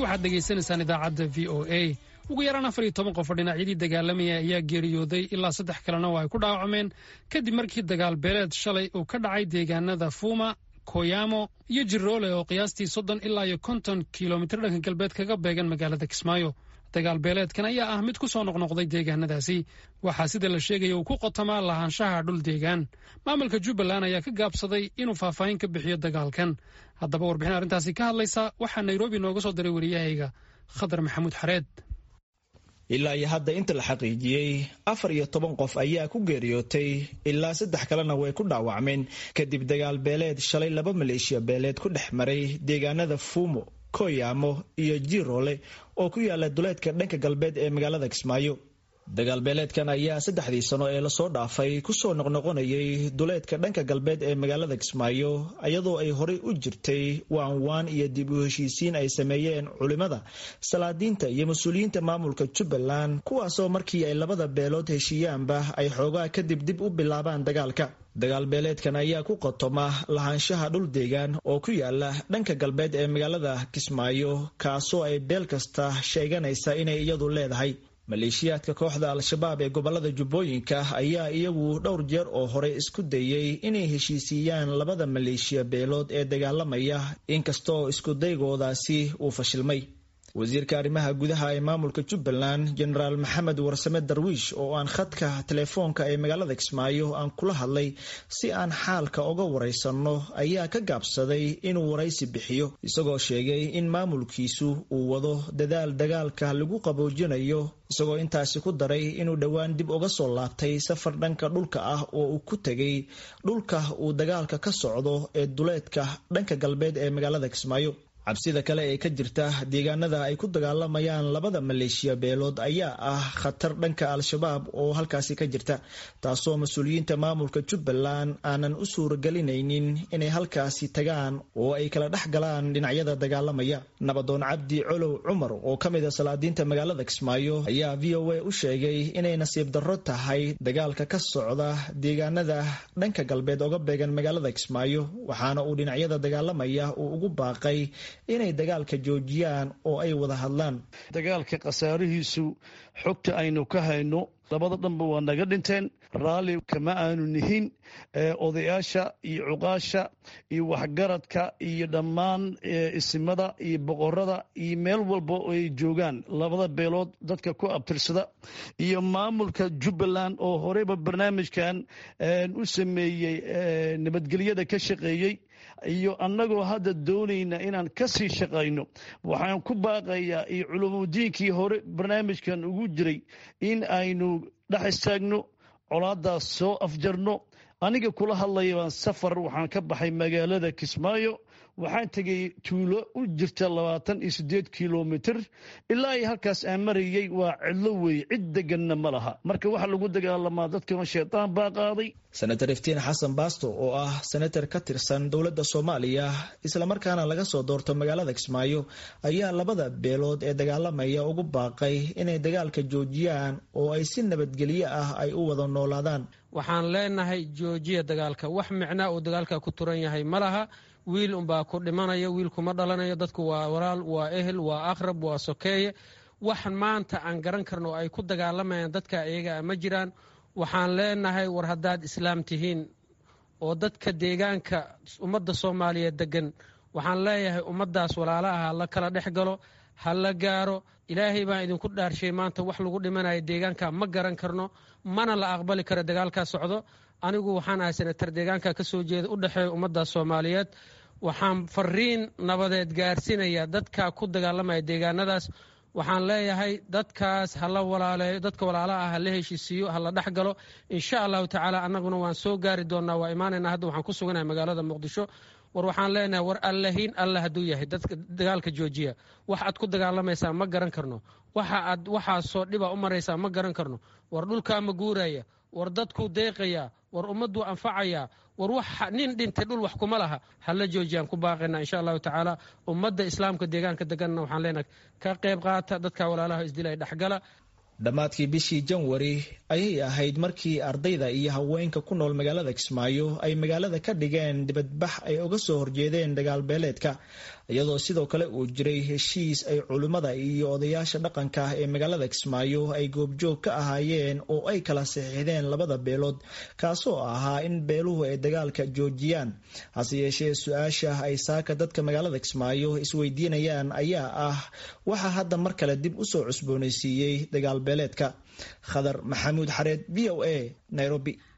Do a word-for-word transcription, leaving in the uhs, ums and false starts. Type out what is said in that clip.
waxaad dhegaysanaysaan idaacadda v o a ugu yaraan afar iyo toban qof oo dhinacyadii dagaalamaya ayaa geeriyooday ilaa saddex kalena waa ay ku dhaawacmeen kadib markii dagaal beeleed shalay uu ka dhacay deegaanada fuuma koyamo iyo jiroole oo qiyaastii soddon ilaa iyo konton kilomitir dhanka galbeed kaga beegan magaalada kismaayo dagaal beeleedkan ayaa ah mid ku soo noqnoqday deegaanadaasi waxaa sida la sheegaya uu ku qotamaa lahaanshaha dhul deegaan maamulka jubbaland ayaa ka gaabsaday inuu faahfaahin ka bixiyo dagaalkan haddaba warbixin arrintaasi ka hadlaysa waxaa nairobi nooga soo diray wariyahayga khadar maxamuud xareed ilaa iyo hadda inta la xaqiijiyey afar iyo toban qof ayaa ku geeriyootay ilaa saddex kalena way ku dhaawacmeen kadib dagaal beeleed shalay laba maleeshiya beeleed ku dhex maray deegaanada fuumo koyamo iyo jiroole oo ku yaala duleedka dhanka galbeed ee magaalada kismaayo dagaal beeleedkan ayaa saddexdii sano ee lasoo dhaafay kusoo noqnoqonayay duleedka dhanka galbeed ee magaalada kismaayo iyadoo ay horey u jirtay waanwaan iyo dib u heshiisiin ay sameeyeen culimada salaadiinta iyo mas-uuliyiinta maamulka jubbaland kuwaasoo markii ay labada beelood heshiiyaanba ay xoogaa kadib dib u bilaabaan dagaalka dagaal beeleedkan ayaa ku qotoma lahaanshaha dhul deegaan oo ku yaala dhanka galbeed ee magaalada kismaayo kaasoo ay beel kasta sheeganaysa inay iyadu leedahay maleeshiyaadka kooxda al-shabaab ee gobolada jubbooyinka ayaa iyagu dhowr jeer oo hore isku dayay inay heshiisiiyaan labada maleeshiya beelood ee dagaalamaya inkastoo iskudaygodaasi uu fashilmay wasiirka arrimaha gudaha ee maamulka jubbaland jenaraal maxamed warsame darwiish oo aan khadka telefoonka ee magaalada kismaayo aan kula hadlay si aan xaalka uga waraysanno ayaa ka gaabsaday inuu waraysi bixiyo isagoo sheegay in maamulkiisu uu wado dadaal dagaalka lagu qaboojinayo isagoo intaasi ku daray inuu dhowaan dib uga soo laabtay safar dhanka dhulka ah oo uu ku tegay dhulka uu dagaalka ka socdo ee duleedka dhanka galbeed ee magaalada kismaayo cabsida kale ee ka jirta deegaanada ay ku dagaalamayaan labada maleeshiya beelood ayaa ah khatar dhanka al-shabaab oo halkaasi ka jirta taasoo mas-uuliyiinta maamulka jubbaland aanan u suuragelinaynin inay halkaasi tagaan oo ay kala dhex galaan dhinacyada dagaalamaya nabadoon cabdi colow cumar oo ka mid a salaadiinta magaalada kismaayo ayaa v o a u sheegay inay nasiib darro tahay dagaalka ka socda deegaanada dhanka galbeed oga beegan magaalada kismaayo waxaana uu dhinacyada dagaalamaya uu ugu baaqay inay dagaalka joojiyaan oo ay wada hadlaan dagaalka khasaarihiisu xogta aynu ka hayno labada dhanba waa naga dhinteen raalli kama aanu nihin odayaasha iyo cuqaasha iyo waxgaradka iyo dhammaan isimada iyo boqorada iyo meel walba oo ay joogaan labada beelood dadka ku abtirsada iyo maamulka jubbaland oo horeyba barnaamijkan u sameeyey nabadgelyada ka shaqeeyey iyo annagoo hadda doonayna inaan ka sii shaqayno waxaan ku baaqayaa iyo culumudiinkii hore barnaamijkan ugu jiray in aynu dhex istaagno colaadaas soo afjarno aniga kula hadlaya baan safar waxaan ka baxay magaalada kismaayo waxaan tegay tuulo u jirta labaatan iyo siddeed kilomitir ilaa iyo halkaas aan marayay waa cidlo weeye cid deganna ma laha marka waxa lagu dagaalamaa dadkana shaytaan baa qaaday senator iftiin xasan baasto oo ah senator ka tirsan dowladda soomaaliya islamarkaana laga soo doorto magaalada kismaayo ayaa labada beelood ee dagaalamaya ugu baaqay inay dagaalka joojiyaan oo ay si nabadgelyo ah ay u wada noolaadaan waxaan leenahay joojiya dagaalka wax micnaa uu dagaalka ku turan yahay ma laha wiil unbaa ku dhimanaya wiilkuma dhalanayo dadku waa walaal waa ehel waa aqrab waa sokeeye wax maanta aan garan karno oo ay ku dagaalamayaan dadka iyaga ma jiraan waxaan leenahay war haddaad islaam tihiin oo dadka deegaanka ummadda soomaaliyeed degan waxaan leeyahay ummaddaas walaalaha la kala dhex galo ha la gaaro ilaahay baan idinku dhaarshay maanta wax lagu dhimanayo deegaanka ma garan karno mana la aqbali karo dagaalkaa socdo anigu waxaan ahay senatar deegaanka ka soo jeeda u dhexeeya ummadda soomaaliyeed waxaan fariin nabadeed gaarsiinaya dadka ku dagaalamaya deegaanadaas waxaan leeyahay dadkaas hala walaaleeyo dadka walaalaha ah hala heshiisiiyo hala dhex galo insha allahu tacaala annaguna waan soo gaari doonaa waa imaanaynaa hadda waxaan ku suganahay magaalada muqdisho war waxaan leenahay war allahiin alla hadduu yahay dadka dagaalka joojiya wax aad ku dagaalamaysaa ma garan karno waxa aad waxaasoo dhiba u maraysaa ma garan karno war dhulkaa ma guuraya war dadkuu deeqayaa war ummadduu anfacayaa war wax nin dhintay dhul wax kuma laha hala joojiyaan ku baaqaynaa insha allahu tacaala ummadda islaamka deegaanka deganna waxaan leenahay ka qayb qaata dadka walaalaha isdilay dhexgala dhammaadkii bishii janwari ayay ahayd markii ardayda iyo haweenka ku nool magaalada Kismaayo ay magaalada ka dhigeen dibadbax ay uga soo horjeedeen dagaal beeleedka iyadoo sidoo kale uu jiray heshiis ay culimmada iyo odayaasha dhaqanka ah ee magaalada Kismaayo ay goobjoog ka ahaayeen oo ay kala saxiixdeen labada beelood kaasoo ahaa in beeluhu ay dagaalka joojiyaan. hase yeeshee su-aasha ay saaka dadka magaalada Kismaayo isweydiinayaan ayaa ah waxa hadda mar kale dib u soo cusboonaysiiyey dagaal beeleedka. Khadar Maxamuud Xareed, V O A, Nairobi.